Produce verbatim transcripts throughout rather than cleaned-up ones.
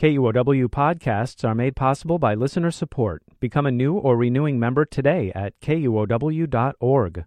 K U O W podcasts are made possible by listener support. Become a new or renewing member today at K U O W dot org.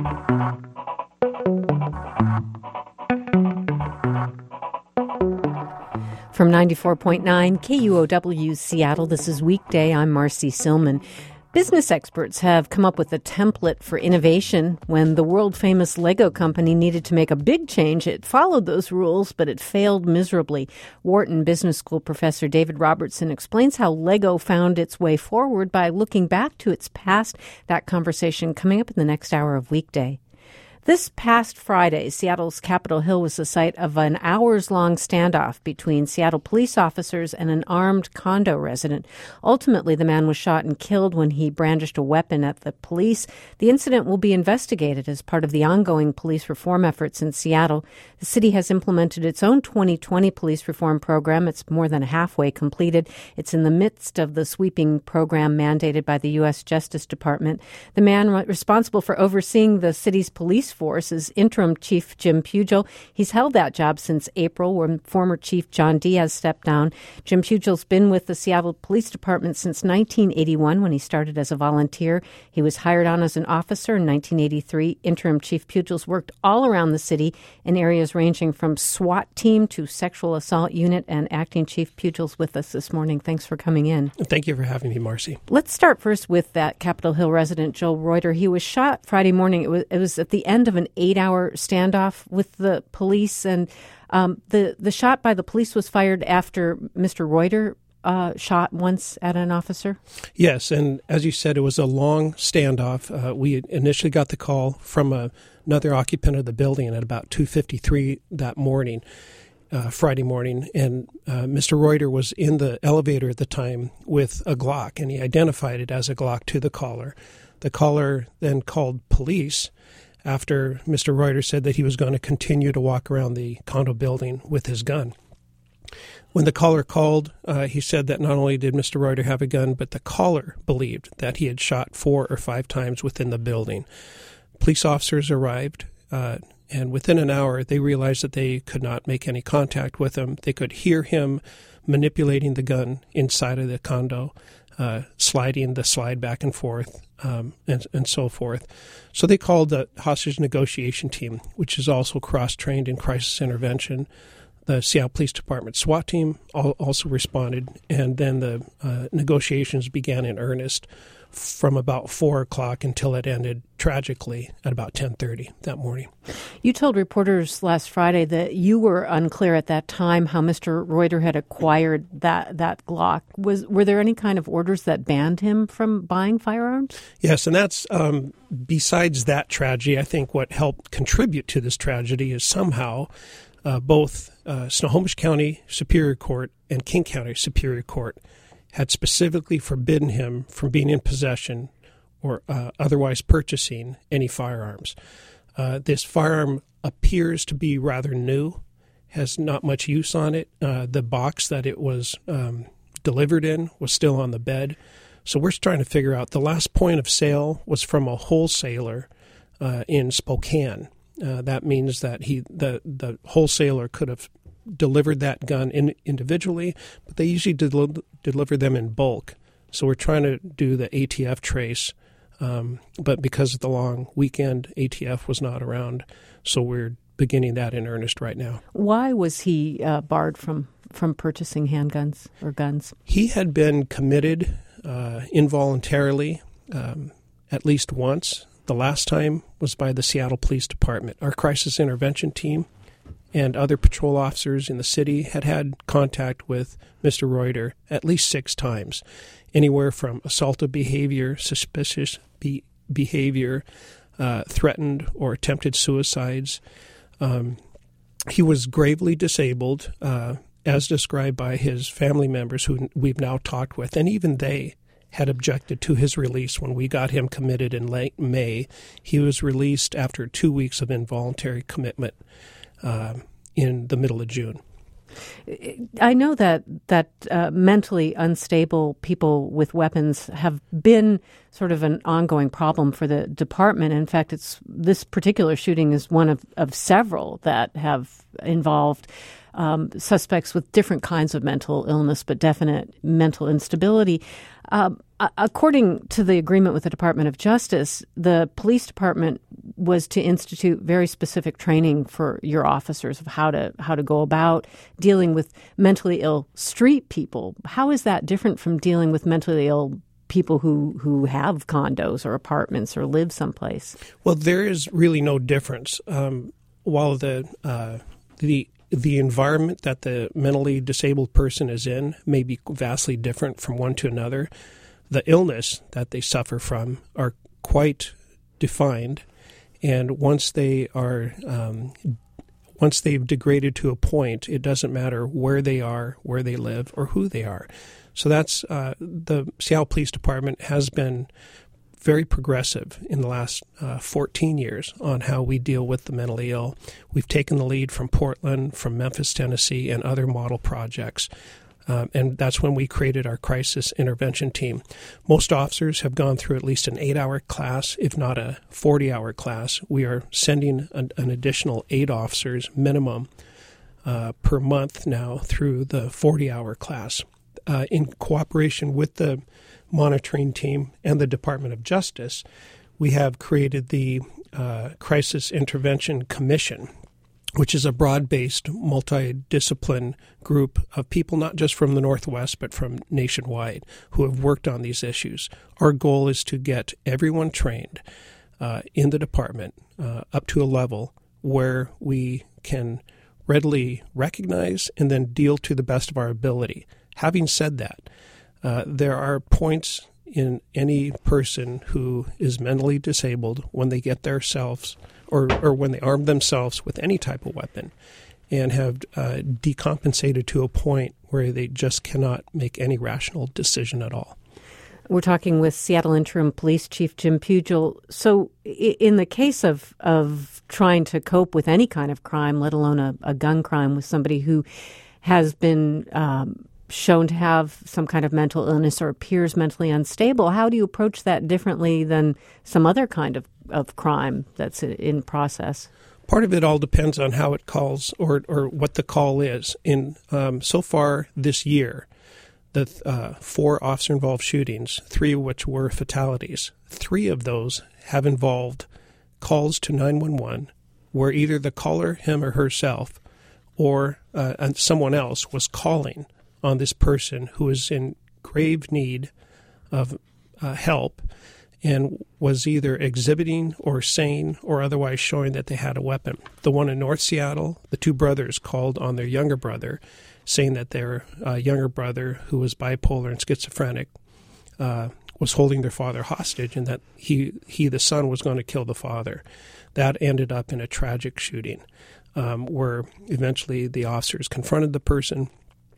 From ninety-four point nine K U O W Seattle, this is Weekday. I'm Marcy Silman. Business experts have come up with a template for innovation. When the world-famous Lego company needed to make a big change, it followed those rules, but it failed miserably. Wharton Business School professor David Robertson explains how Lego found its way forward by looking back to its past. That conversation coming up in the next hour of Weekday. This past Friday, Seattle's Capitol Hill was the site of an hours-long standoff between Seattle police officers and an armed condo resident. Ultimately, the man was shot and killed when he brandished a weapon at the police. The incident will be investigated as part of the ongoing police reform efforts in Seattle. The city has implemented its own twenty twenty police reform program. It's more than halfway completed. It's in the midst of the sweeping program mandated by the U S Justice Department. The man responsible for overseeing the city's police force is interim Chief Jim Pugel. He's held that job since April, when former Chief John Diaz stepped down. Jim Pugel's been with the Seattle Police Department since nineteen eighty-one, when he started as a volunteer. He was hired on as an officer in nineteen eighty-three. Interim Chief Pugel's worked all around the city in areas ranging from SWAT team to sexual assault unit, and Acting Chief Pugel's with us this morning. Thanks for coming in. Thank you for having me, Marcy. Let's start first with that Capitol Hill resident, Joel Reuter. He was shot Friday morning. It was, it was at the end of an eight-hour standoff with the police, and um, the the shot by the police was fired after Mister Reuter uh, shot once at an officer? Yes, and as you said, it was a long standoff. Uh, we initially got the call from a, another occupant of the building at about two fifty-three that morning, uh, Friday morning, and uh, Mister Reuter was in the elevator at the time with a Glock, and he identified it as a Glock to the caller. The caller then called police after Mister Reuter said that he was going to continue to walk around the condo building with his gun. When the caller called, uh, he said that not only did Mister Reuter have a gun, but the caller believed that he had shot four or five times within the building. Police officers arrived, uh, and within an hour, they realized that they could not make any contact with him. They could hear him manipulating the gun inside of the condo, uh, sliding the slide back and forth, um, and, and so forth. So they called the hostage negotiation team, which is also cross-trained in crisis intervention. The Seattle Police Department SWAT team also responded, and then the uh, negotiations began in earnest from about four o'clock until it ended tragically at about ten thirty that morning. You told reporters last Friday that you were unclear at that time how Mister Reuter had acquired that, that Glock. Was Were there any kind of orders that banned him from buying firearms? Yes, and that's, um, besides that tragedy, I think what helped contribute to this tragedy is somehow uh, both uh, Snohomish County Superior Court and King County Superior Court had specifically forbidden him from being in possession or uh, otherwise purchasing any firearms. Uh, this firearm appears to be rather new, has not much use on it. Uh, the box that it was um, delivered in was still on the bed. So we're trying to figure out, the last point of sale was from a wholesaler uh, in Spokane. Uh, that means that he the, the wholesaler could have delivered that gun in, individually, but they usually del- deliver them in bulk. So we're trying to do the A T F trace, um, but because of the long weekend, A T F was not around, so we're beginning that in earnest right now. Why was he uh, barred from, from purchasing handguns or guns? He had been committed uh, involuntarily um, at least once. The last time was by the Seattle Police Department. Our crisis intervention team and other patrol officers in the city had had contact with Mister Reuter at least six times, anywhere from assaultive behavior, suspicious be- behavior, uh, threatened or attempted suicides. Um, he was gravely disabled, uh, as described by his family members who we've now talked with, and even they had objected to his release when we got him committed in late May. He was released after two weeks of involuntary commitment uh, in the middle of June. I know that that uh, mentally unstable people with weapons have been sort of an ongoing problem for the department. In fact, it's this particular shooting is one of, of several that have involved um, suspects with different kinds of mental illness, but definite mental instability. Um, according to the agreement with the Department of Justice, the police department was to institute very specific training for your officers of how to how to go about dealing with mentally ill street people. How is that different from dealing with mentally ill people who, who have condos or apartments or live someplace? Well, there is really no difference. Um, while the uh, the the environment that the mentally disabled person is in may be vastly different from one to another, the illness that they suffer from are quite defined. And once they are, um, once they've degraded to a point, it doesn't matter where they are, where they live, or who they are. So that's uh, the Seattle Police Department has been very progressive in the last uh, fourteen years on how we deal with the mentally ill. We've taken the lead from Portland, from Memphis, Tennessee, and other model projects. Um, and that's when we created our crisis intervention team. Most officers have gone through at least an eight-hour class, if not a forty-hour class. We are sending an, an additional eight officers minimum uh, per month now through the forty-hour class. Uh, in cooperation with the monitoring team and the Department of Justice, we have created the uh, Crisis Intervention Commission, which is a broad-based, multidiscipline group of people, not just from the Northwest, but from nationwide, who have worked on these issues. Our goal is to get everyone trained uh, in the department uh, up to a level where we can readily recognize and then deal to the best of our ability. Having said that, uh, there are points in any person who is mentally disabled when they get themselves or, or when they arm themselves with any type of weapon and have uh, decompensated to a point where they just cannot make any rational decision at all. We're talking with Seattle Interim Police Chief Jim Pugel. So in the case of, of trying to cope with any kind of crime, let alone a, a gun crime, with somebody who has been um, shown to have some kind of mental illness or appears mentally unstable, how do you approach that differently than some other kind of, of crime that's in process? Part of it all depends on how it calls or, or what the call is. In um, so far this year, the uh, four officer-involved shootings, three of which were fatalities, three of those have involved calls to nine one one where either the caller, him or herself, or uh, someone else was calling on this person who is in grave need of uh, help and was either exhibiting or saying or otherwise showing that they had a weapon. The one in North Seattle, the two brothers called on their younger brother, saying that their uh, younger brother, who was bipolar and schizophrenic, uh, was holding their father hostage and that he, he, the son, was going to kill the father. That ended up in a tragic shooting um, where eventually the officers confronted the person,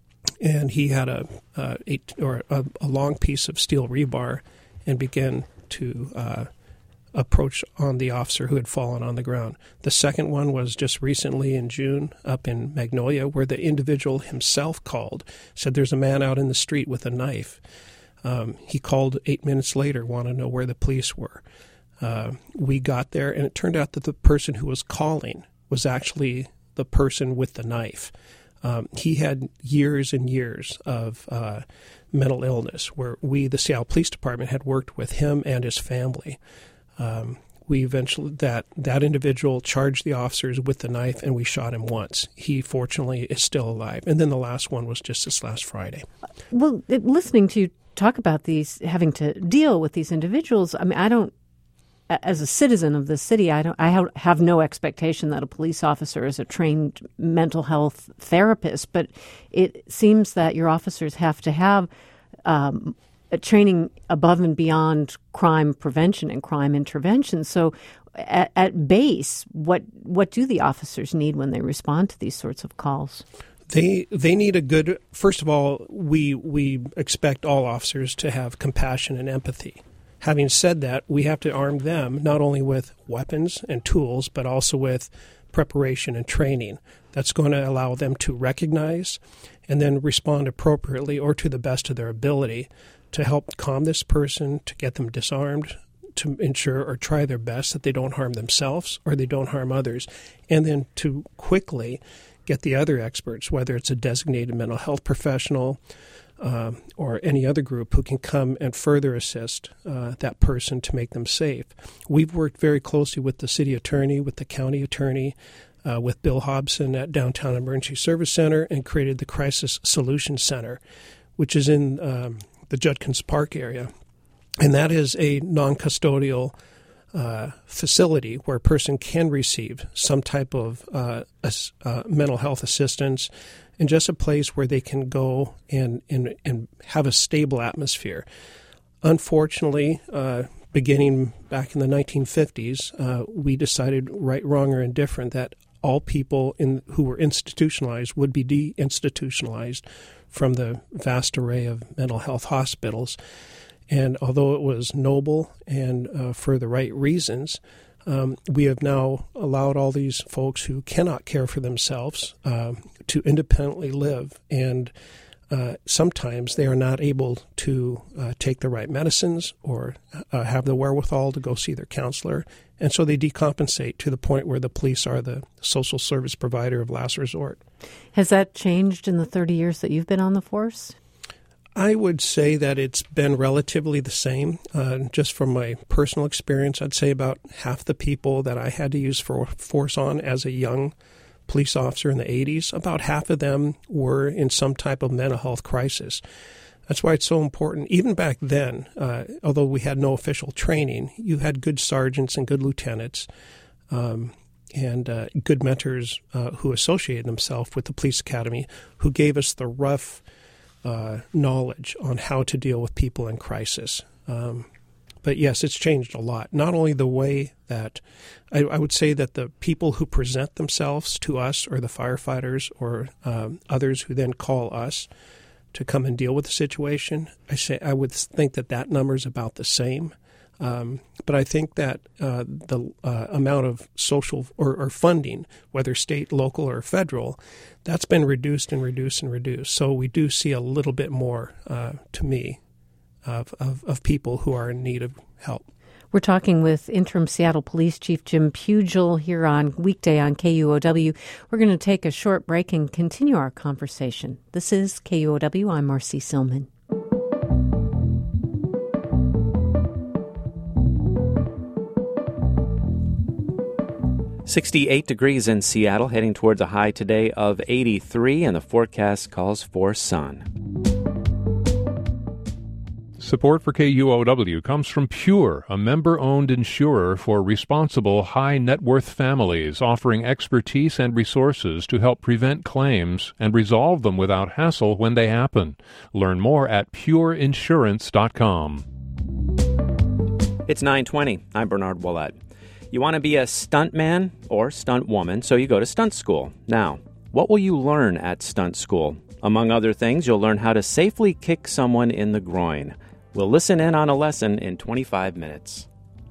and he had a, a eight, or a, a long piece of steel rebar and began to uh, approach on the officer who had fallen on the ground. The second one was just recently in June up in Magnolia, where the individual himself called, said there's a man out in the street with a knife. Um, he called eight minutes later, wanted to know where the police were. Uh, we got there, and it turned out that the person who was calling was actually the person with the knife. Um, he had years and years of uh, mental illness where we, the Seattle Police Department, had worked with him and his family. Um, we eventually, that, that individual charged the officers with the knife, and we shot him once. He, fortunately, is still alive. And then the last one was just this last Friday. Well, listening to you talk about these, having to deal with these individuals, I mean, I don't, as a citizen of the city, I don't. I have no expectation that a police officer is a trained mental health therapist, but it seems that your officers have to have um, a training above and beyond crime prevention and crime intervention. So, at, at base, what what do the officers need when they respond to these sorts of calls? They they need a good. First of all, we we expect all officers to have compassion and empathy. Having said that, we have to arm them not only with weapons and tools, but also with preparation and training that's going to allow them to recognize and then respond appropriately or to the best of their ability to help calm this person, to get them disarmed, to ensure or try their best that they don't harm themselves or they don't harm others, and then to quickly get the other experts, whether it's a designated mental health professional uh, or any other group who can come and further assist uh, that person to make them safe. We've worked very closely with the city attorney, with the county attorney, uh, with Bill Hobson at Downtown Emergency Service Center, and created the Crisis Solutions Center, which is in um, the Judkins Park area. And that is a non-custodial uh, facility where a person can receive some type of uh, as, uh, mental health assistance, and just a place where they can go and, and, and have a stable atmosphere. Unfortunately, uh, beginning back in the nineteen fifties, uh, we decided, right, wrong, or indifferent, that all people in, who were institutionalized would be de-institutionalized from the vast array of mental health hospitals. And although it was noble and uh, for the right reasons, um, we have now allowed all these folks who cannot care for themselves uh, to independently live. And uh, sometimes they are not able to uh, take the right medicines or uh, have the wherewithal to go see their counselor. And so they decompensate to the point where the police are the social service provider of last resort. Has that changed in the thirty years that you've been on the force? I would say that it's been relatively the same. Uh, just from my personal experience, I'd say about half the people that I had to use for force on as a young police officer in the eighties, about half of them were in some type of mental health crisis. That's why it's so important. Even back then, uh, although we had no official training, you had good sergeants and good lieutenants um, and uh, good mentors uh, who associated themselves with the police academy, who gave us the rough uh, knowledge on how to deal with people in crisis. Um, but yes, it's changed a lot. Not only the way that I, I would say that the people who present themselves to us, or the firefighters or um, others who then call us to come and deal with the situation, I say I would think that that number is about the same. Um, but I think that uh, the uh, amount of social or, or funding, whether state, local, or federal, that's been reduced and reduced and reduced. So we do see a little bit more, uh, to me, of, of, of people who are in need of help. We're talking with Interim Seattle Police Chief Jim Pugel here on Weekday on K U O W. We're going to take a short break and continue our conversation. This is K U O W. I'm Marcy Silman. sixty-eight degrees in Seattle, heading towards a high today of eighty-three, and the forecast calls for sun. Support for K U O W comes from Pure, a member-owned insurer for responsible high-net-worth families, offering expertise and resources to help prevent claims and resolve them without hassle when they happen. Learn more at pure insurance dot com. It's nine twenty. I'm Bernard Willett. You want to be a stuntman or stunt woman, so you go to stunt school. Now, what will you learn at stunt school? Among other things, you'll learn how to safely kick someone in the groin. We'll listen in on a lesson in twenty-five minutes.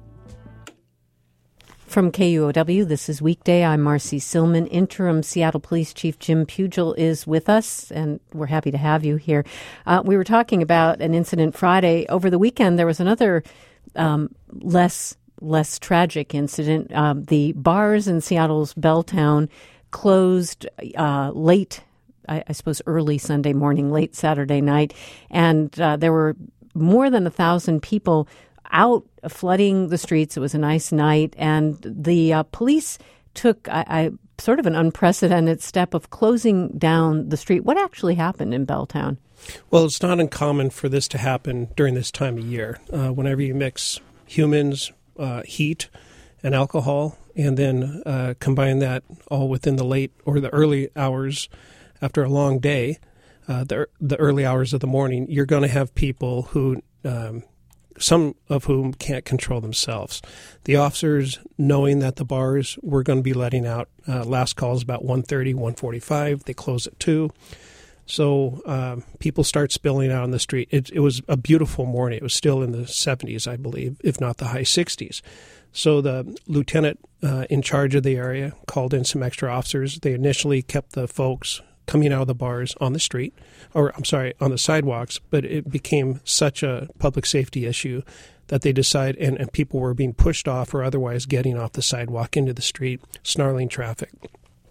From K U O W, this is Weekday. I'm Marcy Silman. Interim Seattle Police Chief Jim Pugel is with us, and we're happy to have you here. Uh, we were talking about an incident Friday. Over the weekend, there was another um, less less tragic incident. Um, the bars in Seattle's Belltown closed uh, late, I, I suppose early Sunday morning, late Saturday night, and uh, there were more than a thousand people out flooding the streets. It was a nice night, and the uh, police took I, I, sort of an unprecedented step of closing down the street. What actually happened in Belltown? Well, it's not uncommon for this to happen during this time of year. Uh, whenever you mix humans, uh, heat, and alcohol, and then uh, combine that all within the late or the early hours after a long day, Uh, the the early hours of the morning, you're going to have people who, um, some of whom can't control themselves. The officers, knowing that the bars were going to be letting out uh, last calls about one thirty, one forty-five, they close at two. So um, people start spilling out on the street. It, it was a beautiful morning. It was still in the seventies, I believe, if not the high sixties. So the lieutenant uh, in charge of the area called in some extra officers. They initially kept the folks coming out of the bars on the street, or I'm sorry, on the sidewalks, but it became such a public safety issue that they decided, and, and people were being pushed off or otherwise getting off the sidewalk into the street, snarling traffic.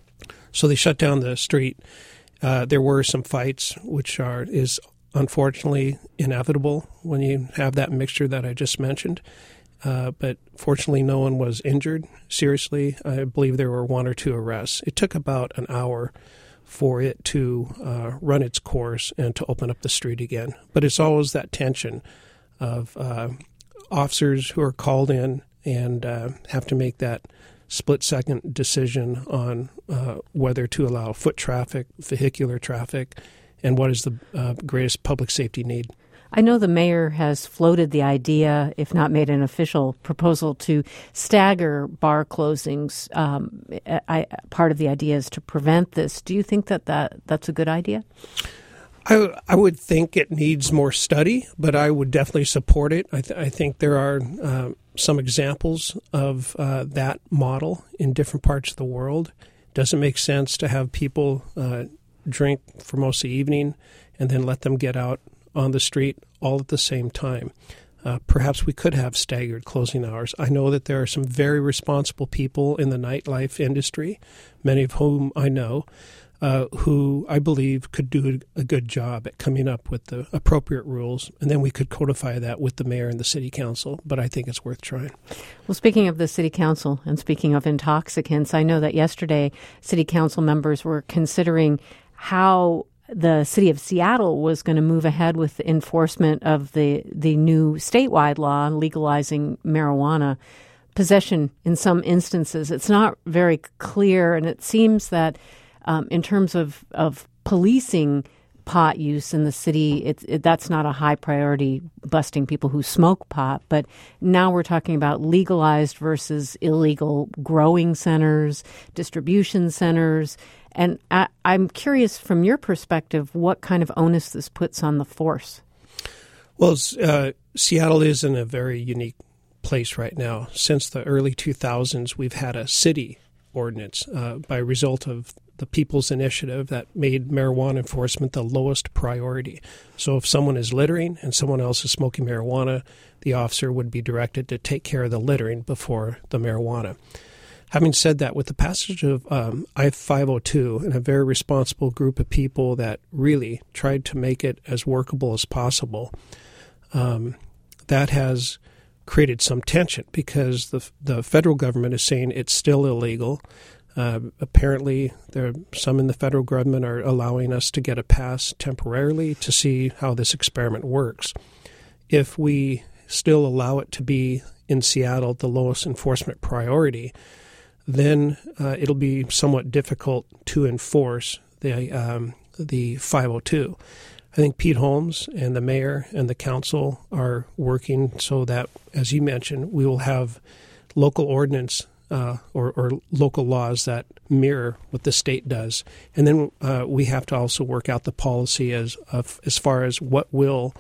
So they shut down the street. Uh, there were some fights, which are is unfortunately inevitable when you have that mixture that I just mentioned. Uh, but fortunately, no one was injured seriously. I believe there were one or two arrests. It took about an hour for it to uh, run its course and to open up the street again. But it's always that tension of uh, officers who are called in and uh, have to make that split-second decision on uh, whether to allow foot traffic, vehicular traffic, and what is the uh, greatest public safety need. I know the mayor has floated the idea, if not made an official proposal, to stagger bar closings. Um, I, part of the idea is to prevent this. Do you think that, that that's a good idea? I, I would think it needs more study, but I would definitely support it. I, th- I think there are uh, some examples of uh, that model in different parts of the world. It doesn't make sense to have people uh, drink for most of the evening and then let them get out on the street all at the same time. Uh, perhaps we could have staggered closing hours. I know that there are some very responsible people in the nightlife industry, many of whom I know, uh, who I believe could do a good job at coming up with the appropriate rules, and then we could codify that with the mayor and the city council, but I think it's worth trying. Well, speaking of the city council and speaking of intoxicants, I know that yesterday city council members were considering how the city of Seattle was going to move ahead with the enforcement of the, the new statewide law legalizing marijuana possession in some instances. It's not very clear, and it seems that um, in terms of, of policing pot use in the city, it, it, that's not a high priority, busting people who smoke pot. But now we're talking about legalized versus illegal growing centers, distribution centers. And I, I'm curious, from your perspective, what kind of onus this puts on the force? Well, uh, Seattle is in a very unique place right now. Since the early two thousands, we've had a city ordinance uh, by result of the People's Initiative that made marijuana enforcement the lowest priority. So if someone is littering and someone else is smoking marijuana, the officer would be directed to take care of the littering before the marijuana. Having said that, with the passage of um, I five oh two and a very responsible group of people that really tried to make it as workable as possible, um, that has created some tension because the the federal government is saying it's still illegal. Uh, apparently, there some in the federal government are allowing us to get a pass temporarily to see how this experiment works. If we still allow it to be in Seattle the lowest enforcement priority, then uh, it'll be somewhat difficult to enforce the um, the five oh two. I think Pete Holmes and the mayor and the council are working so that, as you mentioned, we will have local ordinance uh, or, or local laws that mirror what the state does. And then uh, we have to also work out the policy as of, as far as what will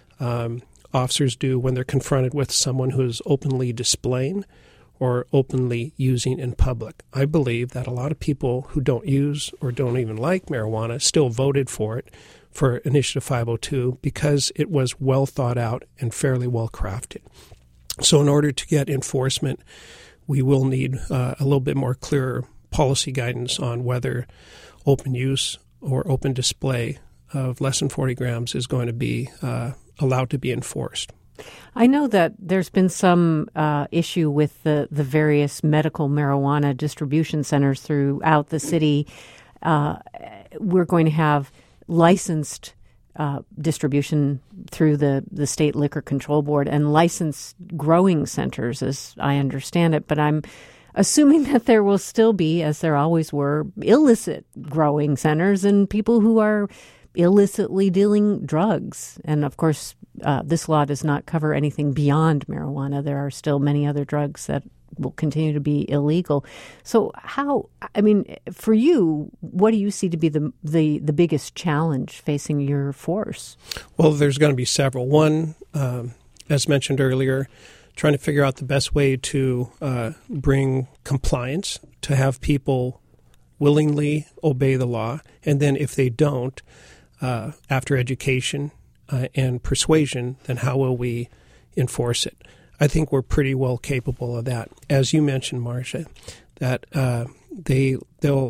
um, officers do when they're confronted with someone who is openly displaying or openly using in public. I believe that a lot of people who don't use or don't even like marijuana still voted for it, for Initiative five oh two, because it was well thought out and fairly well crafted. So in order to get enforcement, we will need uh, a little bit more clearer policy guidance on whether open use or open display of less than forty grams is going to be uh, allowed to be enforced. I know that there's been some uh, issue with the, the various medical marijuana distribution centers throughout the city. Uh, we're going to have licensed uh, distribution through the, the State Liquor Control Board and licensed growing centers, as I understand it. But I'm assuming that there will still be, as there always were, illicit growing centers and people who are illicitly dealing drugs. And, of course, uh, this law does not cover anything beyond marijuana. There are still many other drugs that will continue to be illegal. So how, I mean, for you, what do you see to be the the, the biggest challenge facing your force? Well, there's going to be several. One, um, as mentioned earlier, trying to figure out the best way to uh, bring compliance, to have people willingly obey the law. And then if they don't, uh, after education uh, and persuasion, then how will we enforce it? I think we're pretty well capable of that. As you mentioned, Marcia, that uh, they, they'll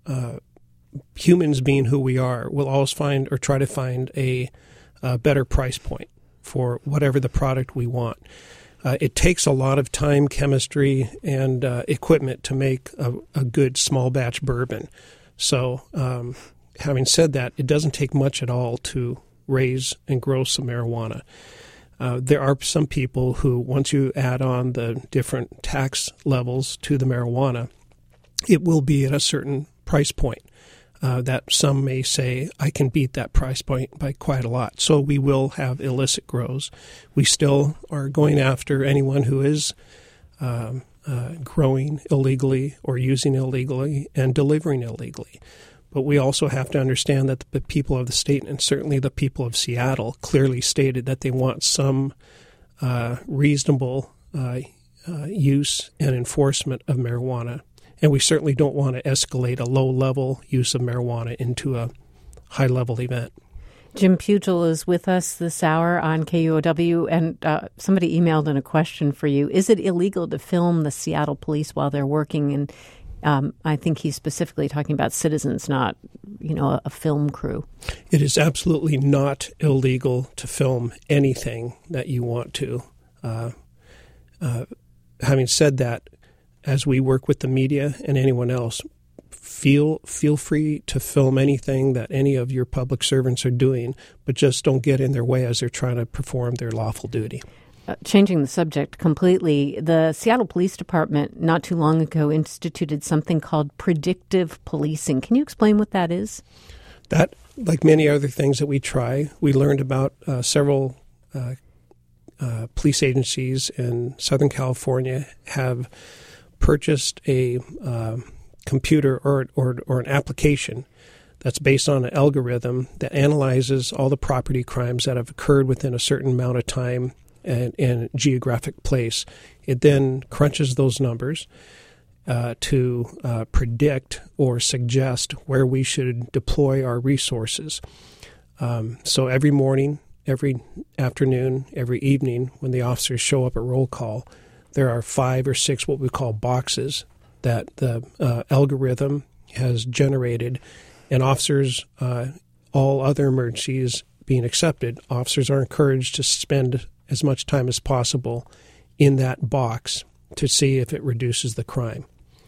uh, humans being who we are, will always find or try to find a, a better price point for whatever the product we want. Uh, it takes a lot of time, chemistry, and uh, equipment to make a, a good small batch bourbon. So um, having said that, it doesn't take much at all to raise and grow some marijuana. Uh, there are some people who, once you add on the different tax levels to the marijuana, it will be at a certain price point uh, that some may say, I can beat that price point by quite a lot. So we will have illicit grows. We still are going after anyone who is um, uh, growing illegally or using illegally and delivering illegally. But we also have to understand that the people of the state, and certainly the people of Seattle, clearly stated that they want some uh, reasonable uh, uh, use and enforcement of marijuana. And we certainly don't want to escalate a low-level use of marijuana into a high-level event. Jim Pugel is with us this hour on K U O W, and uh, somebody emailed in a question for you. Is it illegal to film the Seattle police while they're working? And um, I think he's specifically talking about citizens, not, you know, a, a film crew. It is absolutely not illegal to film anything that you want to. Uh, uh, having said that, as we work with the media and anyone else, feel feel free to film anything that any of your public servants are doing, but just don't get in their way as they're trying to perform their lawful duty. Uh, changing the subject completely, the Seattle Police Department not too long ago instituted something called predictive policing. Can you explain what that is? That, like many other things that we try, we learned about uh, several uh, uh, police agencies in Southern California have purchased a uh, computer or, or or an application that's based on an algorithm that analyzes all the property crimes that have occurred within a certain amount of time and, and geographic place. It then crunches those numbers uh, to uh, predict or suggest where we should deploy our resources. Um, so every morning, every afternoon, every evening, when the officers show up at roll call, there are five or six what we call boxes that the uh, algorithm has generated, and officers, uh, all other emergencies being accepted, officers are encouraged to spend as much time as possible in that box to see if it reduces the crime.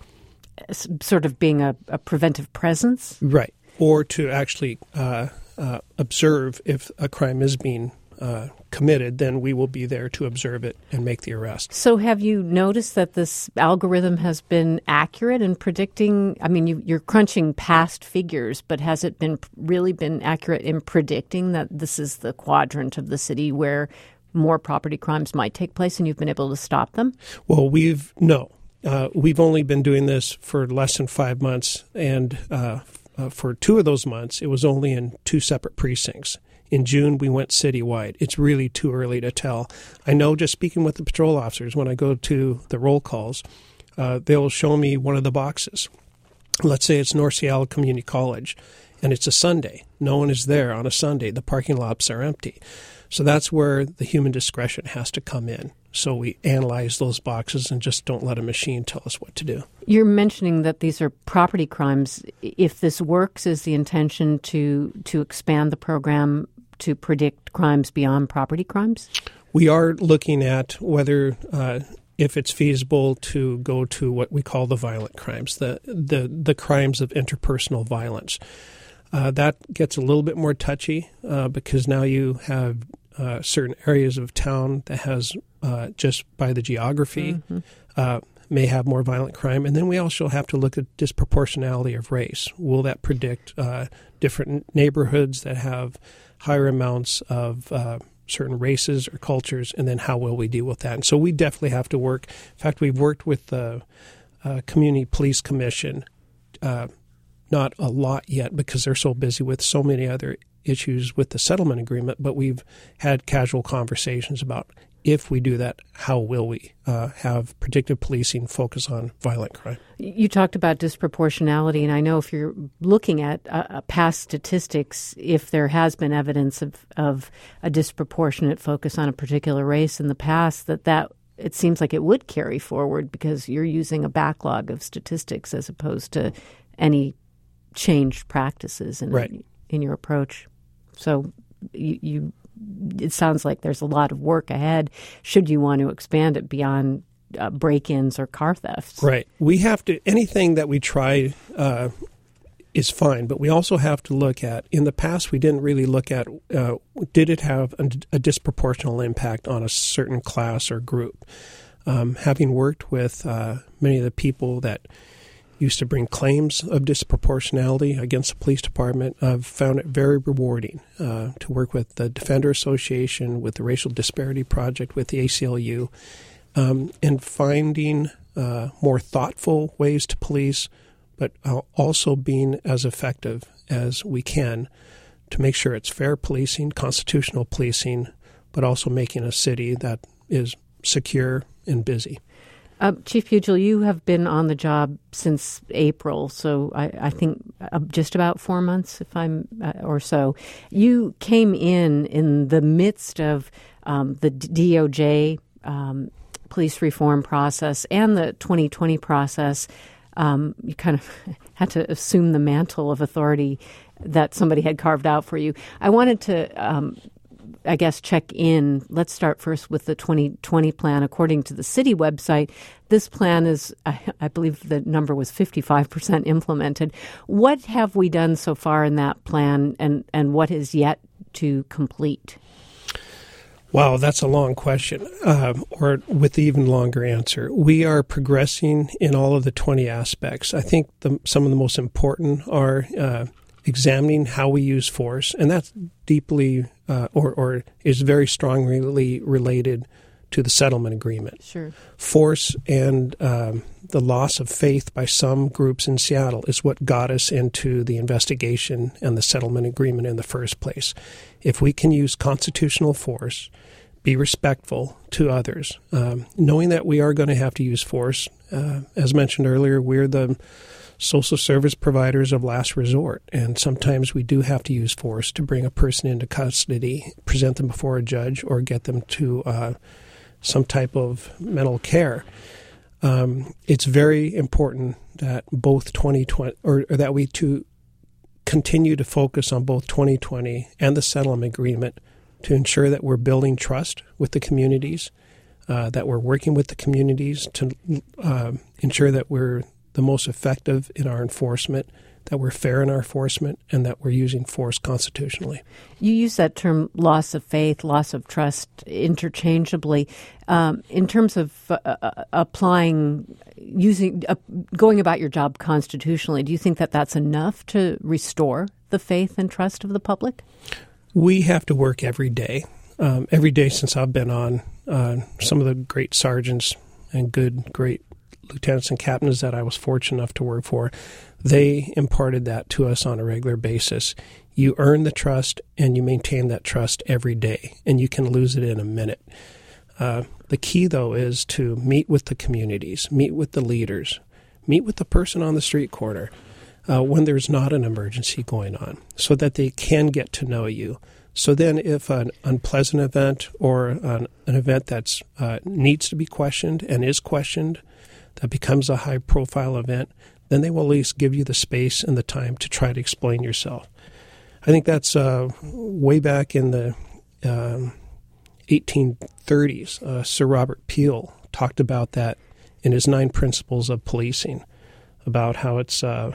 Sort of being a, a preventive presence? Right. Or to actually uh, uh, observe if a crime is being Uh, committed, then we will be there to observe it and make the arrest. So have you noticed that this algorithm has been accurate in predicting? I mean, you, you're crunching past figures, but has it been really been accurate in predicting that this is the quadrant of the city where more property crimes might take place, and you've been able to stop them? Well, we've, no. Uh, we've only been doing this for less than five months, and uh, uh, for two of those months, it was only in two separate precincts. In June, we went citywide. It's really too early to tell. I know, just speaking with the patrol officers, when I go to the roll calls, uh, they'll show me one of the boxes. Let's say it's North Seattle Community College, and it's a Sunday. No one is there on a Sunday. The parking lots are empty. So that's where the human discretion has to come in. So we analyze those boxes and just don't let a machine tell us what to do. You're mentioning that these are property crimes. If this works, is the intention to to expand the program to predict crimes beyond property crimes? We are looking at whether, uh, if it's feasible, to go to what we call the violent crimes, the the, the crimes of interpersonal violence. Uh, that gets a little bit more touchy uh, because now you have uh, certain areas of town that has, uh, just by the geography, mm-hmm. uh, may have more violent crime. And then we also have to look at disproportionality of race. Will that predict uh, different neighborhoods that have higher amounts of uh, certain races or cultures, and then how will we deal with that? And so we definitely have to work. In fact, we've worked with the uh, Community Police Commission, uh, not a lot yet because they're so busy with so many other issues with the settlement agreement, but we've had casual conversations about if we do that, how will we uh, have predictive policing focus on violent crime? You talked about disproportionality, and I know if you're looking at uh, past statistics, if there has been evidence of, of a disproportionate focus on a particular race in the past, that that it seems like it would carry forward because you're using a backlog of statistics as opposed to any changed practices in right. in your approach. So you, you, it sounds like there's a lot of work ahead should you want to expand it beyond uh, break-ins or car thefts. Right. We have to, anything that we try uh, is fine, but we also have to look at, in the past we didn't really look at, uh, did it have a, a disproportional impact on a certain class or group? Um, having worked with uh, many of the people that used to bring claims of disproportionality against the police department, I've found it very rewarding uh, to work with the Defender Association, with the Racial Disparity Project, with the A C L U, um, and finding uh, more thoughtful ways to police, but uh, also being as effective as we can to make sure it's fair policing, constitutional policing, but also making a city that is secure and busy. Uh, Chief Pugil, you have been on the job since April, so I, I think uh, just about four months, if I'm uh, or so. You came in in the midst of um, the D O J um, police reform process and the twenty twenty process. Um, you kind of had to assume the mantle of authority that somebody had carved out for you. I wanted to Um, I guess, check in. Let's start first with the twenty twenty plan. According to the city website, this plan is, I, I believe the number was fifty-five percent implemented. What have we done so far in that plan, and, and what is yet to complete? Wow, that's a long question, uh, or with the even longer answer. We are progressing in all of the twenty aspects. I think the, some of the most important are uh, examining how we use force, and that's deeply uh, or, or is very strongly related to the settlement agreement. Sure. Force and um, the loss of faith by some groups in Seattle is what got us into the investigation and the settlement agreement in the first place. If we can use constitutional force, be respectful to others, um, knowing that we are going to have to use force. Uh, as mentioned earlier, we're the social service providers of last resort, and sometimes we do have to use force to bring a person into custody, present them before a judge, or get them to uh, some type of mental care. Um, it's very important that both twenty twenty, or, or that we to continue to focus on both twenty twenty and the settlement agreement to ensure that we're building trust with the communities, uh, that we're working with the communities to uh, ensure that we're the most effective in our enforcement, that we're fair in our enforcement, and that we're using force constitutionally. You use that term loss of faith, loss of trust interchangeably. Um, in terms of uh, applying, using, uh, going about your job constitutionally, do you think that that's enough to restore the faith and trust of the public? We have to work every day. Um, every day since I've been on, uh, some of the great sergeants and good, great lieutenants and captains that I was fortunate enough to work for, they imparted that to us on a regular basis. You earn the trust and you maintain that trust every day, and you can lose it in a minute. Uh, the key, though, is to meet with the communities, meet with the leaders, meet with the person on the street corner uh, when there's not an emergency going on, so that they can get to know you. So then if an unpleasant event or an, an event that uh, needs to be questioned and is questioned, that becomes a high-profile event, then they will at least give you the space and the time to try to explain yourself. I think that's uh, way back in the um, eighteen thirties. Uh, Sir Robert Peel talked about that in his Nine Principles of Policing, about how it's uh,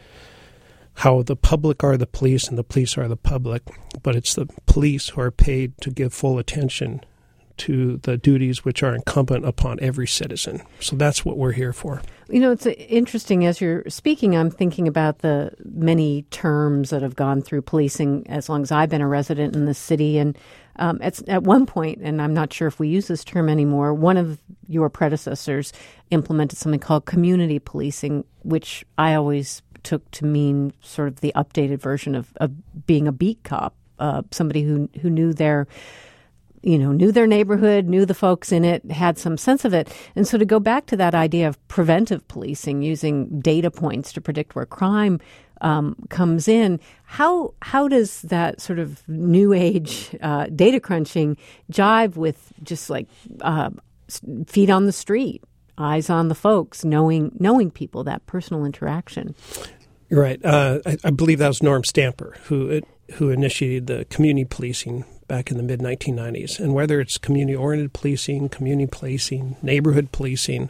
how the public are the police and the police are the public, but it's the police who are paid to give full attention to the duties which are incumbent upon every citizen. So that's what we're here for. You know, it's interesting as you're speaking, I'm thinking about the many terms that have gone through policing as long as I've been a resident in this city. And um, at, at one point, and I'm not sure if we use this term anymore, one of your predecessors implemented something called community policing, which I always took to mean sort of the updated version of, of being a beat cop, uh, somebody who who knew their you know, knew their neighborhood, knew the folks in it, had some sense of it. And so to go back to that idea of preventive policing, using data points to predict where crime um, comes in, how how does that sort of new age uh, data crunching jive with just like uh, feet on the street, eyes on the folks, knowing knowing people, that personal interaction? You're right. Uh, I, I believe that was Norm Stamper who who initiated the community policing back in the mid nineteen nineties. And whether it's community-oriented policing, community policing, neighborhood policing,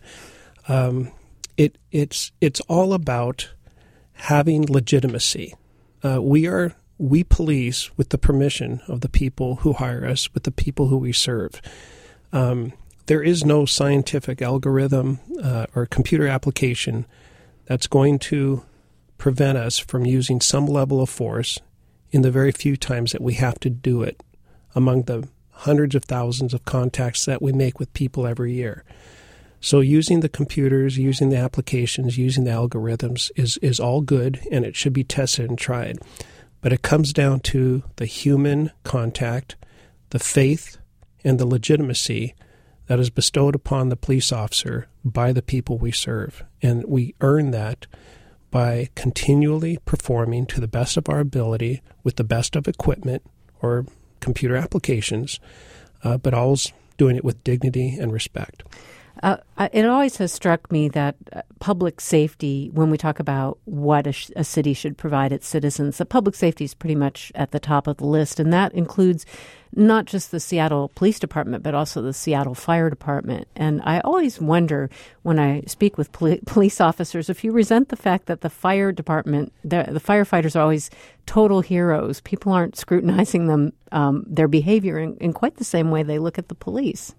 um, it it's it's all about having legitimacy. Uh, we are we police with the permission of the people who hire us, with the people who we serve. Um, there is no scientific algorithm uh, or computer application that's going to prevent us from using some level of force in the very few times that we have to do it among the hundreds of thousands of contacts that we make with people every year. So using the computers, using the applications, using the algorithms is, is all good, and it should be tested and tried. But it comes down to the human contact, the faith, and the legitimacy that is bestowed upon the police officer by the people we serve. And we earn that by continually performing to the best of our ability with the best of equipment or computer applications, uh, but always doing it with dignity and respect. Uh, it always has struck me that uh, public safety, when we talk about what a, sh- a city should provide its citizens, that public safety is pretty much at the top of the list. And that includes not just the Seattle Police Department, but also the Seattle Fire Department. And I always wonder when I speak with poli- police officers if you resent the fact that the fire department, the, the firefighters are always total heroes. People aren't scrutinizing them, um, their behavior in, in quite the same way they look at the police.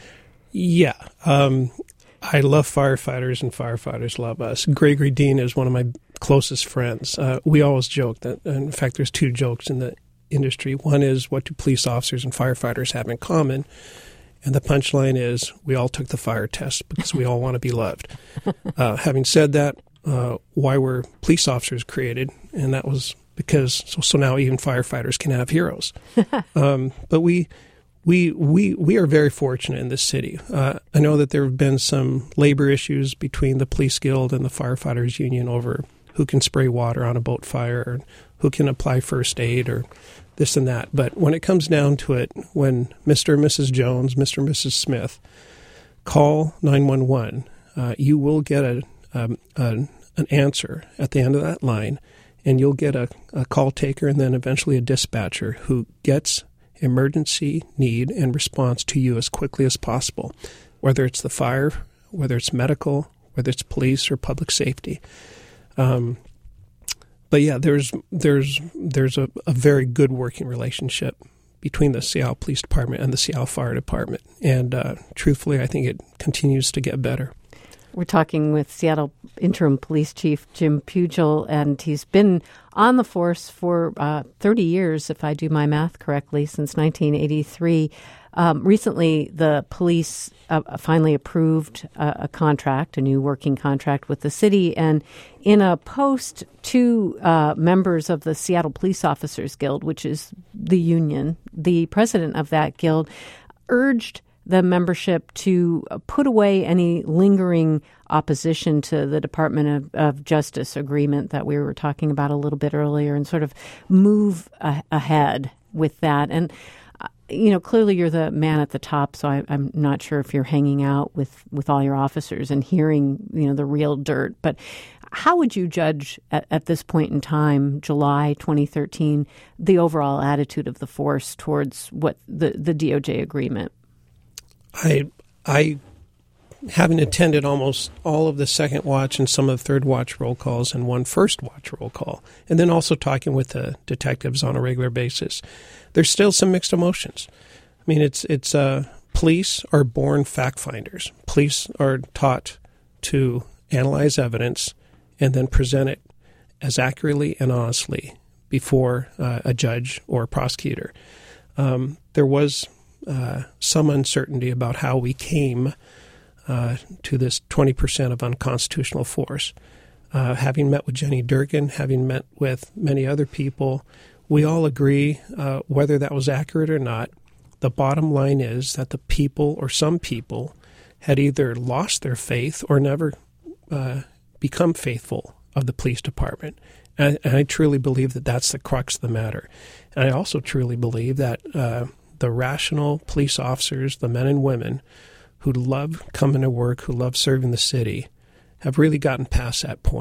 Yeah. Um, I love firefighters, and firefighters love us. Gregory Dean is one of my closest friends. Uh, we always joke that, in fact, there's two jokes in the industry. One is, what do police officers and firefighters have in common? And the punchline is, we all took the fire test because we all want to be loved. Uh, having said that, uh, why were police officers created? And that was because, so, so now even firefighters can have heroes. um, but we... We we we are very fortunate in this city. Uh, I know that there have been some labor issues between the Police Guild and the Firefighters Union over who can spray water on a boat fire, or who can apply first aid, or this and that. But when it comes down to it, when Mister and Missus Jones, Mister and Missus Smith call nine one one, uh, you will get a, um, a an answer at the end of that line, and you'll get a, a call taker and then eventually a dispatcher who gets emergency need and response to you as quickly as possible, whether it's the fire, whether it's medical, whether it's police or public safety. Um, but yeah, there's there's there's a, a very good working relationship between the Seattle Police Department and the Seattle Fire Department, and uh, truthfully, I think it continues to get better. We're talking with Seattle Interim Police Chief Jim Pugel, and he's been on the force for uh, thirty years, if I do my math correctly, since nineteen eighty-three. Um, recently, the police uh, finally approved a, a contract, a new working contract with the city, and in a post to uh, members of the Seattle Police Officers Guild, which is the union, the president of that guild urged the membership to put away any lingering opposition to the Department of, of Justice agreement that we were talking about a little bit earlier, and sort of move a- ahead with that. And, uh, you know, clearly you're the man at the top, so I, I'm not sure if you're hanging out with, with all your officers and hearing, you know, the real dirt. But how would you judge at, at this point in time, July twenty thirteen, the overall attitude of the force towards what the, the D O J agreement? I, I, having attended almost all of the second watch and some of the third watch roll calls and one first watch roll call, and then also talking with the detectives on a regular basis, there's still some mixed emotions. I mean, it's it's uh, police are born fact finders. Police are taught to analyze evidence and then present it as accurately and honestly before uh, a judge or a prosecutor. Um, there was Uh, some uncertainty about how we came uh, to this twenty percent of unconstitutional force. Uh, having met with Jenny Durkin, having met with many other people, we all agree, uh, whether that was accurate or not, the bottom line is that the people, or some people, had either lost their faith or never uh, become faithful of the police department. And, and I truly believe that that's the crux of the matter. And I also truly believe that uh, the rational police officers, the men and women who love coming to work, who love serving the city, have really gotten past that point.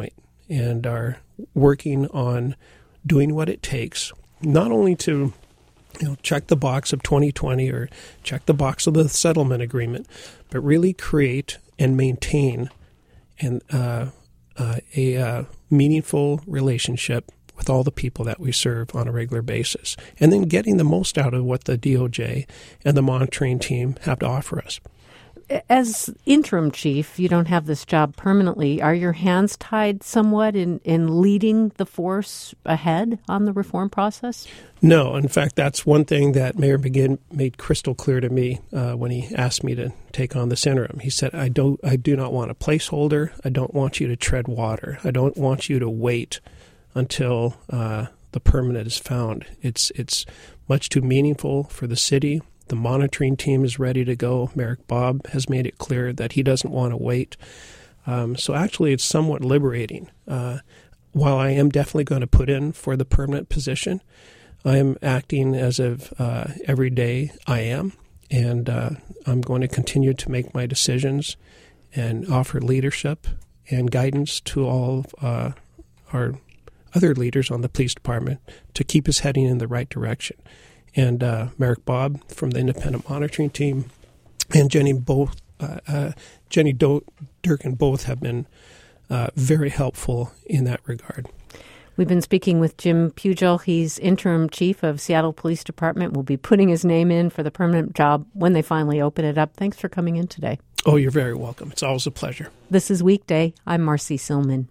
and are working on doing what it takes, not only to you know check the box of twenty twenty or check the box of the settlement agreement, but really create and maintain an, uh, uh, a uh, meaningful relationship with all the people that we serve on a regular basis, and then getting the most out of what the D O J and the monitoring team have to offer us. As interim chief, you don't have this job permanently. Are your hands tied somewhat in, in leading the force ahead on the reform process? No. In fact, that's one thing that Mayor McGinn made crystal clear to me uh, when he asked me to take on this interim. He said, I don't, I do not want a placeholder. I don't want you to tread water. I don't want you to wait until uh, the permanent is found. It's, it's much too meaningful for the city. The monitoring team is ready to go. Merrick Bob has made it clear that he doesn't want to wait. Um, so actually, it's somewhat liberating. Uh, while I am definitely going to put in for the permanent position, I am acting as of uh, every day I am, and uh, I'm going to continue to make my decisions and offer leadership and guidance to all of uh, our other leaders on the police department to keep us heading in the right direction. And uh, Merrick Bob from the independent monitoring team and Jenny both, uh, uh, Jenny Do- Durkin both have been uh, very helpful in that regard. We've been speaking with Jim Pugel. He's interim chief of Seattle Police Department. Will be putting his name in for the permanent job when they finally open it up. Thanks for coming in today. Oh, you're very welcome. It's always a pleasure. This is Weekday. I'm Marcy Silman.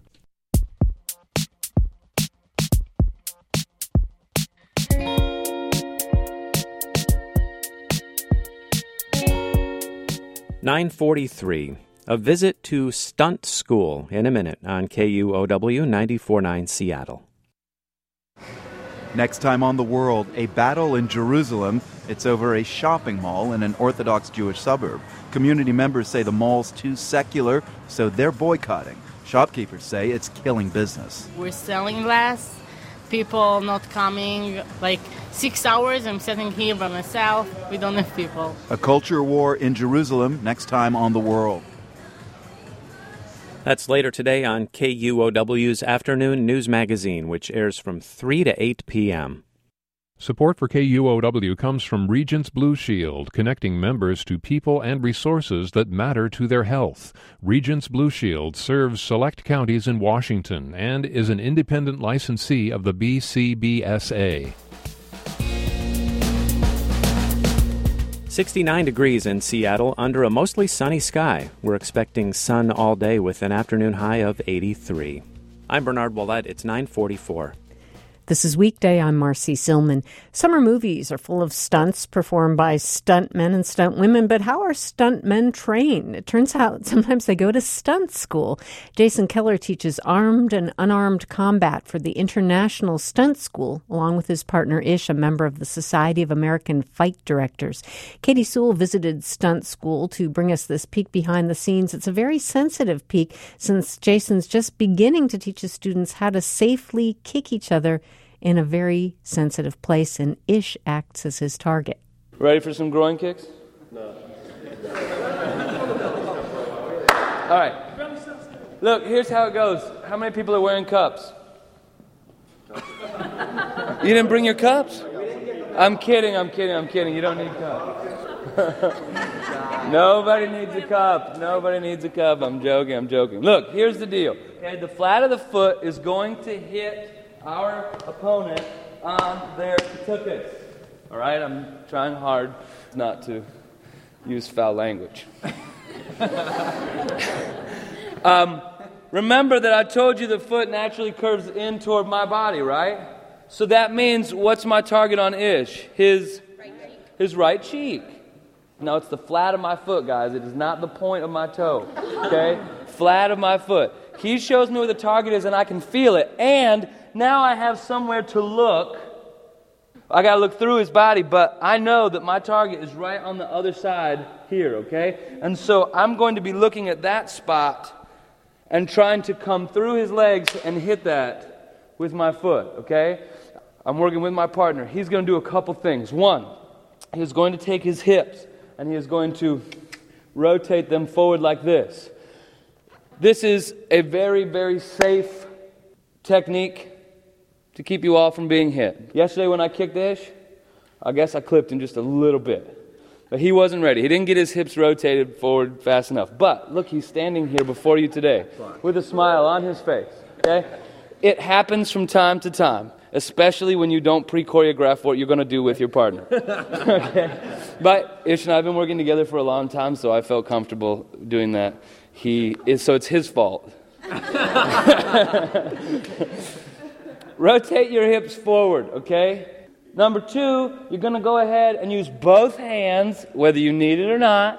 nine forty-three. A visit to Stunt School in a minute on K U O W ninety-four point nine Seattle. Next time on The World, a battle in Jerusalem. It's over a shopping mall in an Orthodox Jewish suburb. Community members say the mall's too secular, so they're boycotting. Shopkeepers say it's killing business. We're selling less. People not coming, like six hours I'm sitting here by myself. We don't have people. A culture war in Jerusalem, next time on The World. That's later today on K U O W's Afternoon News Magazine, which airs from three to eight p.m. Support for K U O W comes from Regents Blue Shield, connecting members to people and resources that matter to their health. Regents Blue Shield serves select counties in Washington and is an independent licensee of the B C B S A. sixty-nine degrees in Seattle under a mostly sunny sky. We're expecting sun all day with an afternoon high of eighty-three. I'm Bernard Ouellette. It's nine forty-four. This is Weekday. I'm Marcy Silman. Summer movies are full of stunts performed by stuntmen and stuntwomen, but how are stuntmen trained? It turns out sometimes they go to stunt school. Jason Keller teaches armed and unarmed combat for the International Stunt School, along with his partner Ish, a member of the Society of American Fight Directors. Katie Sewell visited stunt school to bring us this peek behind the scenes. It's a very sensitive peek since Jason's just beginning to teach his students how to safely kick each other in a very sensitive place, and Ish acts as his target. Ready for some groin kicks? No. All right. Look, here's how it goes. How many people are wearing cups? You didn't bring your cups? I'm kidding, I'm kidding, I'm kidding. You don't need cups. Nobody needs a cup. Nobody needs a cup. I'm joking, I'm joking. Look, here's the deal. Okay, the flat of the foot is going to hit our opponent on their tuchus. All right, I'm trying hard not to use foul language. um, remember that I told you the foot naturally curves in toward my body, right? So that means, what's my target on Ish? His right cheek. His right cheek. No, it's the flat of my foot, guys. It is not the point of my toe. Okay? Flat of my foot. He shows me where the target is, and I can feel it. And now I have somewhere to look. I got to look through his body, but I know that my target is right on the other side here, okay? And so I'm going to be looking at that spot and trying to come through his legs and hit that with my foot, okay? I'm working with my partner. He's going to do a couple things. One, he is going to take his hips and he is going to rotate them forward like this. This is a very, very safe technique to keep you all from being hit. Yesterday when I kicked Ish, I guess I clipped him just a little bit. But he wasn't ready. He didn't get his hips rotated forward fast enough. But look, he's standing here before you today with a smile on his face. Okay? It happens from time to time, especially when you don't pre-choreograph what you're going to do with your partner. Okay? But Ish and I have been working together for a long time, so I felt comfortable doing that. He is, so it's his fault. Rotate your hips forward, okay? Number two, you're going to go ahead and use both hands, whether you need it or not,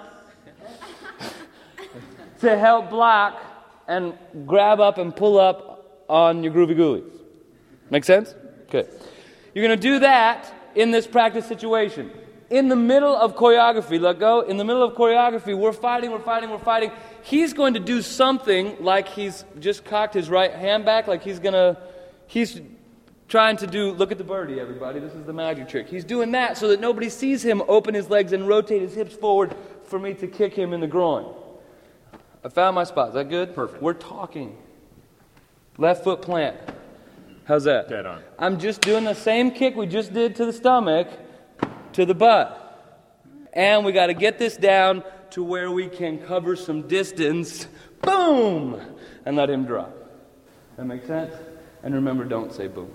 to help block and grab up and pull up on your groovy ghoulies. Make sense? Okay. You're going to do that in this practice situation. In the middle of choreography, let go. In the middle of choreography, we're fighting, we're fighting, we're fighting. He's going to do something like he's just cocked his right hand back, like he's going to, he's trying to do, look at the birdie, everybody. This is the magic trick. He's doing that so that nobody sees him open his legs and rotate his hips forward for me to kick him in the groin. I found my spot. Is that good? Perfect. We're talking. Left foot plant. How's that? Dead on. I'm just doing the same kick we just did to the stomach, to the butt. And we got to get this down to where we can cover some distance. Boom! And let him drop. That make sense? And remember, don't say boom.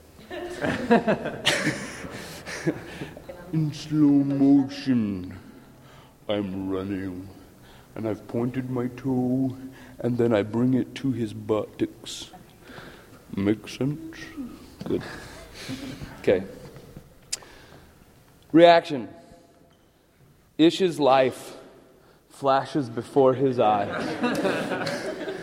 In slow motion, I'm running, and I've pointed my toe, and then I bring it to his buttocks. Make sense? Good. Okay. Reaction. Ish's life flashes before his eyes.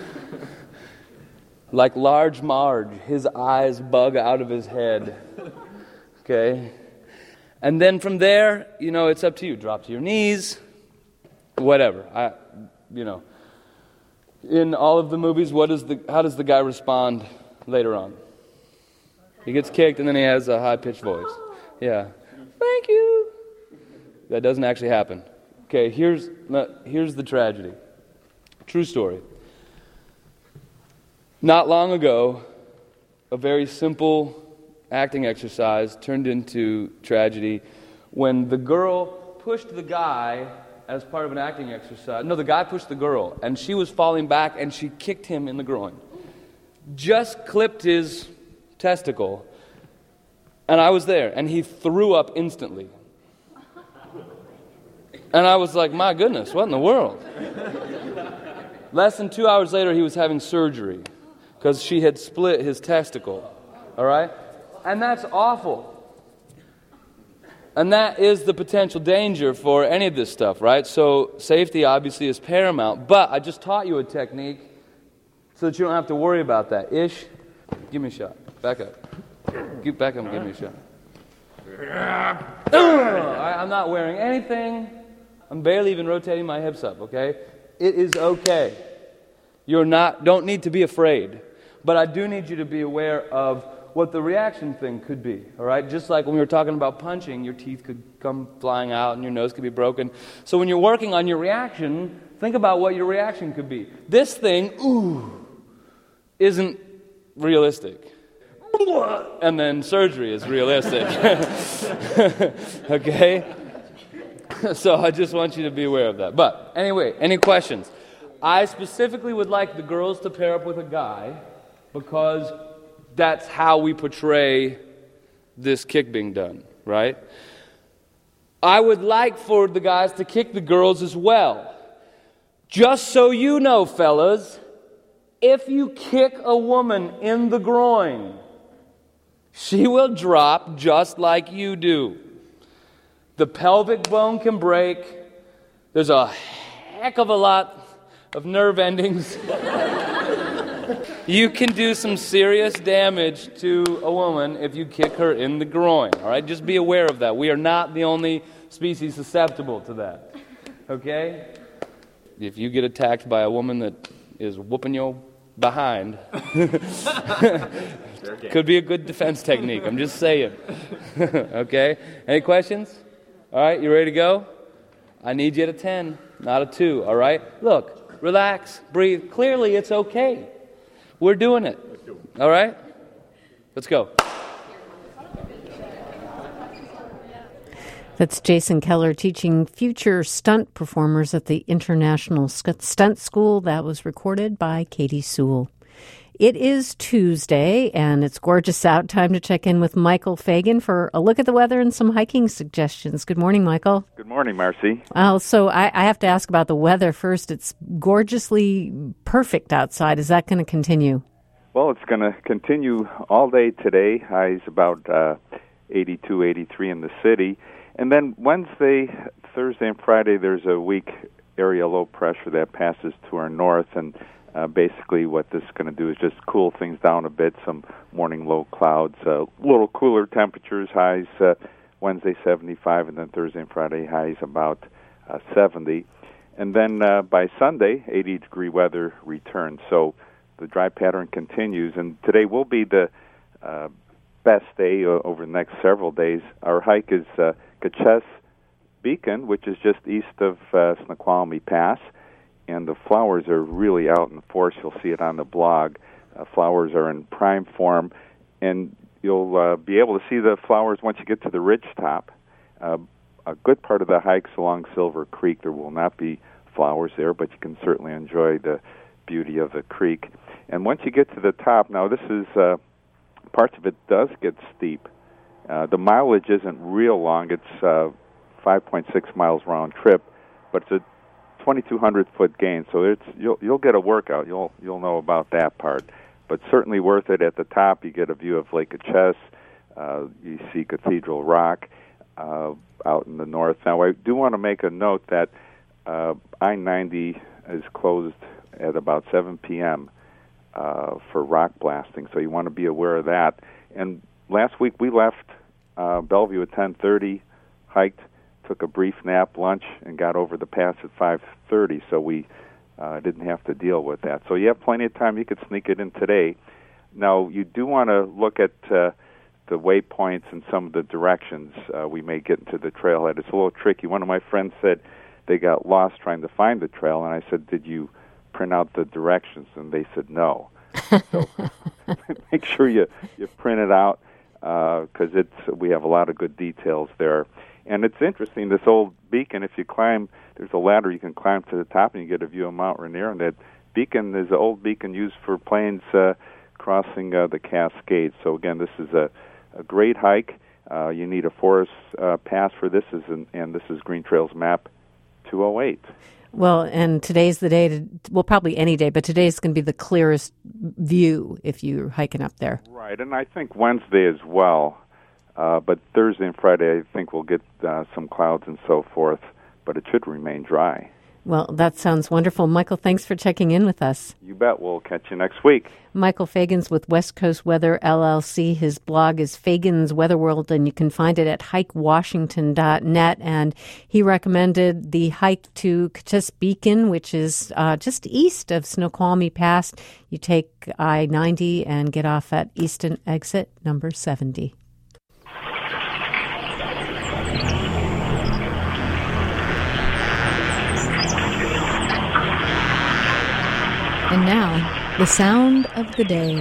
Like large Marge, his eyes bug out of his head. Okay? And then from there, you know, it's up to you. Drop to your knees. Whatever. I, you know. In all of the movies, what is the how does the guy respond later on? He gets kicked and then he has a high-pitched voice. Yeah. Thank you. That doesn't actually happen. Okay, here's here's the tragedy. True story. Not long ago, a very simple acting exercise turned into tragedy when the girl pushed the guy as part of an acting exercise. No, the guy pushed the girl, and she was falling back, and she kicked him in the groin. Just clipped his testicle, and I was there, and he threw up instantly. And I was like, my goodness, what in the world? Less than two hours later, he was having surgery because she had split his testicle, all right? And that's awful. And that is the potential danger for any of this stuff, right? So safety obviously is paramount, but I just taught you a technique so that you don't have to worry about that. Ish, give me a shot. Back up. Get back up and give me a shot. I, I'm not wearing anything. I'm barely even rotating my hips up, okay? It is okay. You're not, don't need to be afraid. But I do need you to be aware of what the reaction thing could be, all right? Just like when we were talking about punching, your teeth could come flying out and your nose could be broken. So when you're working on your reaction, think about what your reaction could be. This thing, ooh, isn't realistic. And then surgery is realistic. Okay? So I just want you to be aware of that. But anyway, any questions? I specifically would like the girls to pair up with a guy because that's how we portray this kick being done, right? I would like for the guys to kick the girls as well. Just so you know, fellas, if you kick a woman in the groin, she will drop just like you do. The pelvic bone can break. There's a heck of a lot of nerve endings. You can do some serious damage to a woman if you kick her in the groin, all right? Just be aware of that. We are not the only species susceptible to that, okay? If you get attacked by a woman that is whooping your behind, could be a good defense technique. I'm just saying. Okay? Any questions? All right, you ready to go? I need you at a ten, not a two, all right? Look, relax, breathe. Clearly, it's okay. We're doing it. All right? Let's go. That's Jason Keller teaching future stunt performers at the International Stunt School. That was recorded by Katie Sewell. It is Tuesday, and it's gorgeous out. Time to check in with Michael Fagan for a look at the weather and some hiking suggestions. Good morning, Michael. Good morning, Marcy. Well, so I, I have to ask about the weather first. It's gorgeously perfect outside. Is that going to continue? Well, it's going to continue all day today. Highs about uh, eighty-two, eighty-three in the city. And then Wednesday, Thursday, and Friday, there's a weak area low pressure that passes to our north, and uh, basically what this is going to do is just cool things down a bit, some morning low clouds, a uh, little cooler temperatures, highs uh, Wednesday seventy-five, and then Thursday and Friday highs about uh, seventy. And then uh, by Sunday, eighty-degree weather returns. So the dry pattern continues, and today will be the uh, best day uh, over the next several days. Our hike is uh, Caches Beacon, which is just east of uh, Snoqualmie Pass, and the flowers are really out in force. You'll see it on the blog. Uh, flowers are in prime form, and you'll uh, be able to see the flowers once you get to the ridge top. Uh, a good part of the hike's along Silver Creek. There will not be flowers there, but you can certainly enjoy the beauty of the creek. And once you get to the top, now this is uh, parts of it does get steep. Uh, the mileage isn't real long. It's uh, five point six miles round trip, but it's a twenty-two hundred foot gain. So it's you'll you'll get a workout. You'll you'll know about that part. But certainly worth it. At the top, you get a view of Lake Caches. Uh, you see Cathedral Rock uh, out in the north. Now, I do want to make a note that uh, I ninety is closed at about seven p.m. Uh, for rock blasting, so you want to be aware of that. And last week we left uh, Bellevue at ten thirty, hiked, took a brief nap, lunch, and got over the pass at five thirty, so we uh, didn't have to deal with that. So you have plenty of time. You could sneak it in today. Now, you do want to look at uh, the waypoints and some of the directions. Uh, we may get into the trailhead. It's a little tricky. One of my friends said they got lost trying to find the trail, and I said, did you print out the directions? And they said no. So make sure you, you print it out, because uh, it's we have a lot of good details there. And it's interesting, this old beacon, if you climb, there's a ladder you can climb to the top and you get a view of Mount Rainier. And that beacon is an old beacon used for planes uh, crossing uh, the Cascades. So again, this is a, a great hike. Uh, you need a forest uh, pass for this, is an, and this is Green Trails Map two oh eight. Well, and today's the day, to, well, probably any day, but today's going to be the clearest view if you're hiking up there. Right, and I think Wednesday as well, uh, but Thursday and Friday I think we'll get uh, some clouds and so forth, but it should remain dry. Well, that sounds wonderful. Michael, thanks for checking in with us. You bet. We'll catch you next week. Michael Fagan's with West Coast Weather, L L C. His blog is Fagan's Weather World, and you can find it at hike washington dot net. And he recommended the hike to Caches Beacon, which is uh, just east of Snoqualmie Pass. You take I ninety and get off at Easton Exit number seventy. And now, the sound of the day.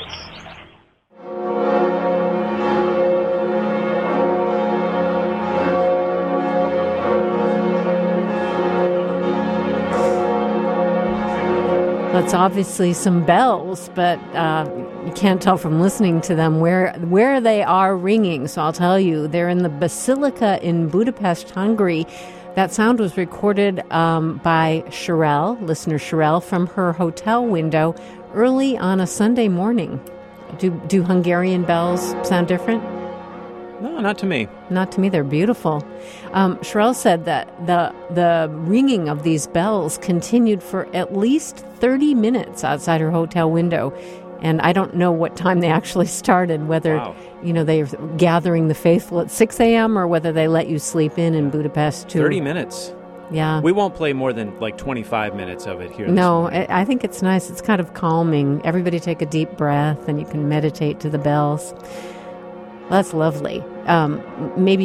That's obviously some bells, but uh, you can't tell from listening to them where where they are ringing. So I'll tell you, they're in the Basilica in Budapest, Hungary. That sound was recorded um, by Sherelle, listener Sherelle, from her hotel window early on a Sunday morning. Do do Hungarian bells sound different? No, not to me. Not to me. They're beautiful. Um, Sherelle said that the the ringing of these bells continued for at least thirty minutes outside her hotel window. And I don't know what time they actually started, whether, wow. you know, they're gathering the faithful at six a.m. or whether they let you sleep in in Budapest, too. thirty minutes. Yeah. We won't play more than like twenty-five minutes of it here. No, I, I think it's nice. It's kind of calming. Everybody take a deep breath and you can meditate to the bells. Well, that's lovely. Um, maybe you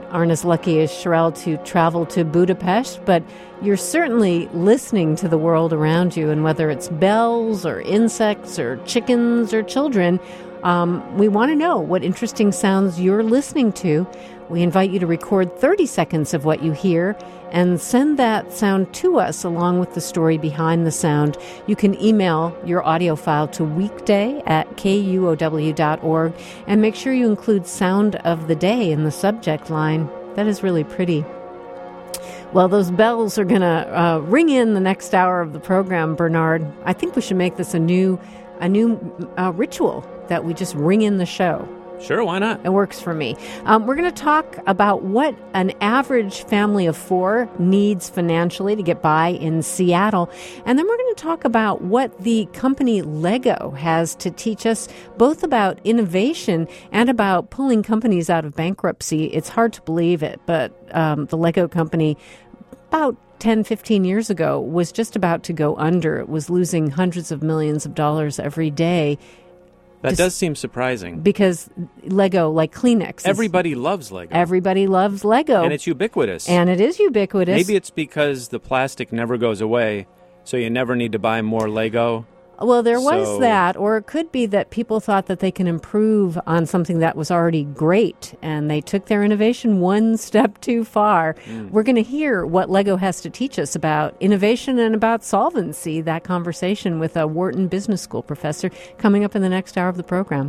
aren't as lucky as Sherelle to travel to Budapest, but you're certainly listening to the world around you, and whether it's bells or insects or chickens or children, um, we want to know what interesting sounds you're listening to. We invite you to record thirty seconds of what you hear and send that sound to us along with the story behind the sound. You can email your audio file to weekday at K U O W dot org and make sure you include sound of the day in the subject line. That is really pretty. Well, those bells are going to uh, ring in the next hour of the program, Bernard. I think we should make this a new, a new uh, ritual that we just ring in the show. Sure, why not? It works for me. Um, we're going to talk about what an average family of four needs financially to get by in Seattle. And then we're going to talk about what the company Lego has to teach us, both about innovation and about pulling companies out of bankruptcy. It's hard to believe it, but um, the Lego company, about ten, fifteen years ago, was just about to go under. It was losing hundreds of millions of dollars every day. That Just does seem surprising. Because Lego, like Kleenex. is- Everybody loves Lego. Everybody loves Lego. And it's ubiquitous. And it is ubiquitous. Maybe it's because the plastic never goes away, so you never need to buy more Lego. Well, there was So- that, or it could be that people thought that they can improve on something that was already great, and they took their innovation one step too far. Mm. We're going to hear what Lego has to teach us about innovation and about solvency, that conversation with a Wharton Business School professor coming up in the next hour of the program.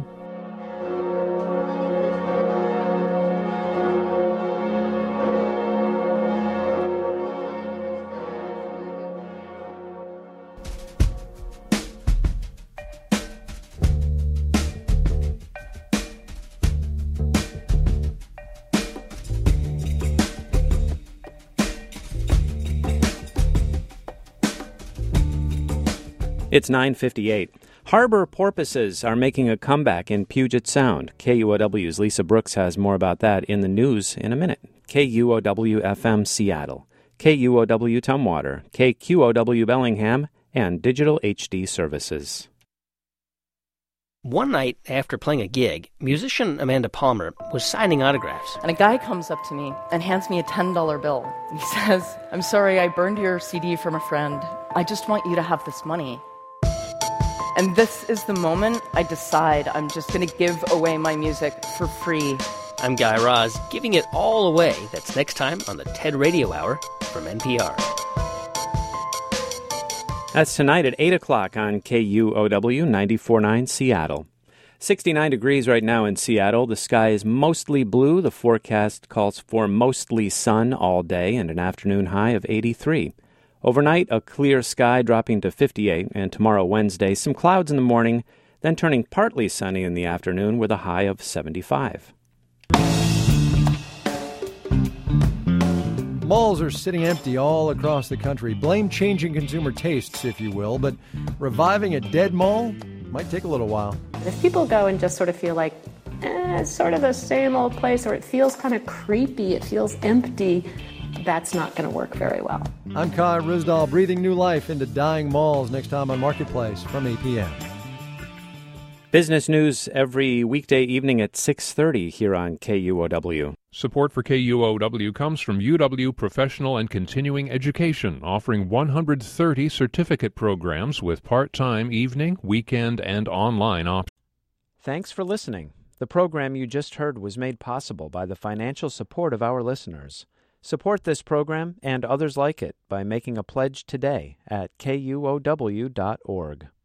It's nine fifty-eight. Harbor porpoises are making a comeback in Puget Sound. K U O W's Lisa Brooks has more about that in the news in a minute. K U O W F M Seattle, K U O W Tumwater, K Q O W Bellingham, and Digital H D Services. One night after playing a gig, musician Amanda Palmer was signing autographs. And a guy comes up to me and hands me a ten dollar bill. He says, "I'm sorry, I burned your C D from a friend. I just want you to have this money." And this is the moment I decide I'm just going to give away my music for free. I'm Guy Raz, giving it all away. That's next time on the TED Radio Hour from N P R. That's tonight at eight o'clock on K U O W ninety-four point nine Seattle. sixty-nine degrees right now in Seattle. The sky is mostly blue. The forecast calls for mostly sun all day and an afternoon high of eighty-three. Overnight, a clear sky dropping to fifty-eight, and tomorrow, Wednesday, some clouds in the morning, then turning partly sunny in the afternoon with a high of seventy-five. Malls are sitting empty all across the country. Blame changing consumer tastes, if you will, but reviving a dead mall might take a little while. If people go and just sort of feel like, eh, it's sort of the same old place, or it feels kind of creepy, it feels empty, that's not going to work very well. I'm Kai Risdal, breathing new life into dying malls next time on Marketplace from eight p.m. Business news every weekday evening at six thirty here on K U O W. Support for K U O W comes from U W Professional and Continuing Education, offering one hundred thirty certificate programs with part-time, evening, weekend, and online options. Thanks for listening. The program you just heard was made possible by the financial support of our listeners. Support this program and others like it by making a pledge today at K U O W dot org.